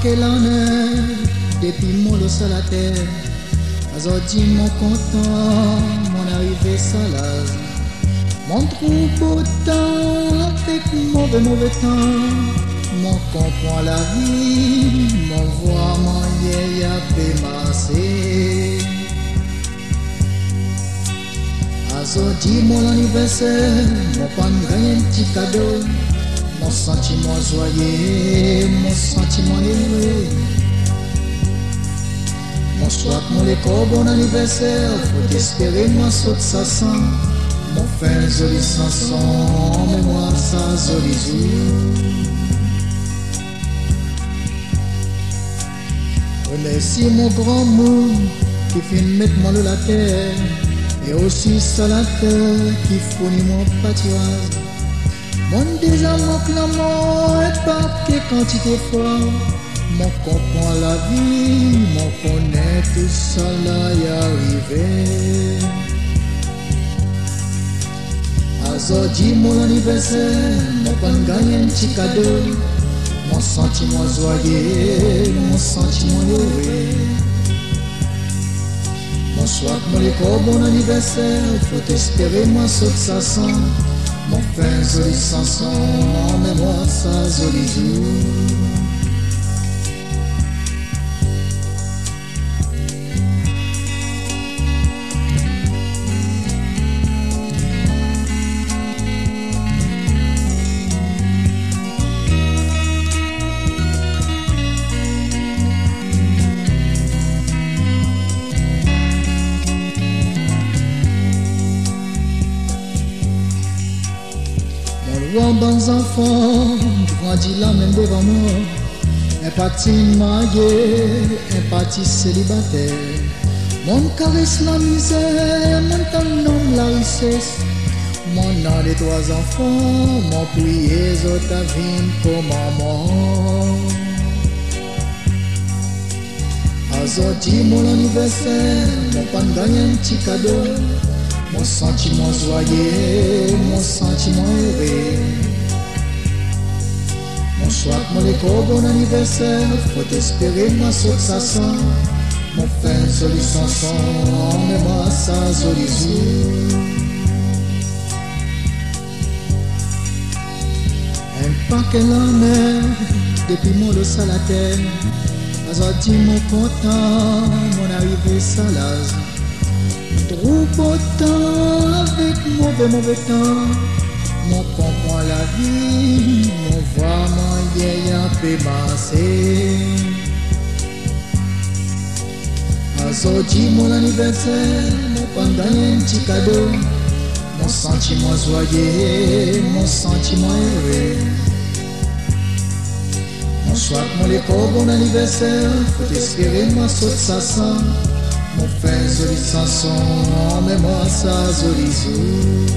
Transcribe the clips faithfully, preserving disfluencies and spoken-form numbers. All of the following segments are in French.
paquet l'année, depuis mon dos à la terre. Aujourd'hui, mon content, mon arrivée salaz. Mon trou beau temps, avec mauvais, mauvais temps. Mon comprend la vie, mon voix, mon yé, a fait masser. Aujourd'hui, mon anniversaire, mon pan gagne un petit cadeau. Mon sentiment joyeux, mon sentiment heureux. Mon soir, mon école, bon anniversaire. Faut espérer, moi, saute ça sent. Mon fin joli chanson, mais moi, ça joli jour. Remercie mon grand monde qui fait mettre moi de la terre. Et aussi ça la terre qui fournit mon pâturage. Mon désamour clamant et pas que quantité fort. Mon comprend la vie, mon connaît tout ça là y arrivé. Aujourd'hui mon anniversaire, mon pan gagne un petit cadeau. Mon sentiment joyeux, mon sentiment heureux. Bonsoir, mon école, bon anniversaire. Faut espérer, moi, saute ça sent. Mon fin joli chanson, mais moi, ça joli jour. Bon bons enfants, grandis là même devant moi. Un parti marié, un parti célibataire. Mon caresse la misère, mon temps la richesse. Mon nom des trois enfants, mon prière ta vie comme maman. Aujourd'hui mon anniversaire, mon pan gagne un petit cadeau. Mon sentiment joyeux, mon sentiment heureux. Mon soir, mon école, bon anniversaire. Faut espérer, moi, saute ça sent. Mon fin joli chanson, mais moi, ça joli jour. Un paquet la mer, depuis mon dos à la terre. Aujourd'hui, mon content, mon arrivée salaz. Trop beau temps avec mauvais mauvais temps. Mon comprend la vie, mon voix, mon yé, un peu massé. Aujourd'hui mon anniversaire, mon pan gagne un petit cadeau. Mon sentiment joyeux, mon sentiment heureux. Mon soir, mon école, bon anniversaire. Faut espérer, moi, saute ça sent. Mon fin joli chanson, mais moi ça joli jour.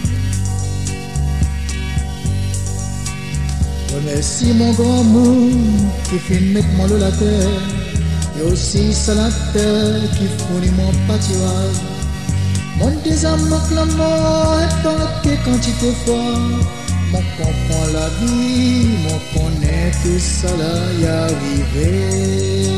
Remercie mon grand monde qui fait mettre moi de la terre. Et aussi ça la terre qui fournit mon pâturage. Mon désamour clamant et pas que quantité fort. Mon comprend la vie, mon connaît tout ça là y arrivé.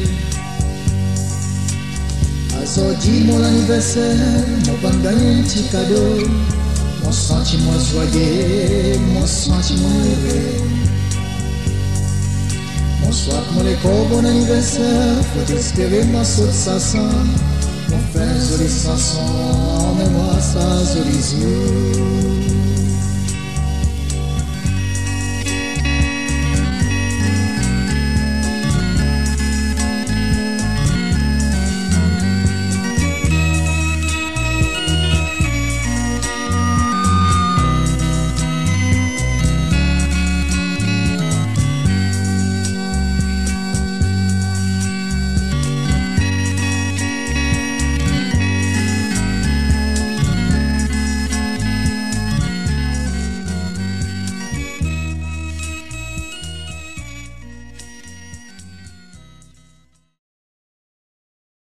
Aujourd'hui mon anniversaire, mon pan gagne un petit cadeau. Mon sentiment joyeux, mon sentiment heureux. Bonsoir mon école, bon anniversaire. Faut espérer moi saute ça sent. Mon fin joli chanson, mais moi ça joli jour.